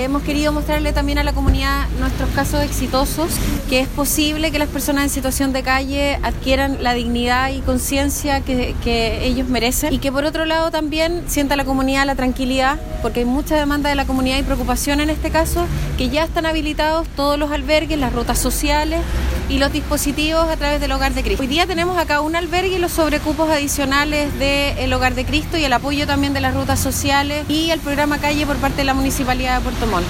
hemos querido mostrarle también a la comunidad nuestros casos exitosos, que es posible que las personas en situación de calle adquieran la dignidad y conciencia que ellos merecen, y que por otro lado también sienta la comunidad la tranquilidad, porque hay mucha demanda de la comunidad y preocupación en este caso, que ya están habilitados todos los albergues, las rutas sociales y los dispositivos a través del Hogar de Cristo. Hoy día tenemos acá un albergue y los sobrecupos adicionales del Hogar de Cristo y el apoyo también de las rutas sociales y el programa Calle por parte de la Municipalidad de Puerto Montt.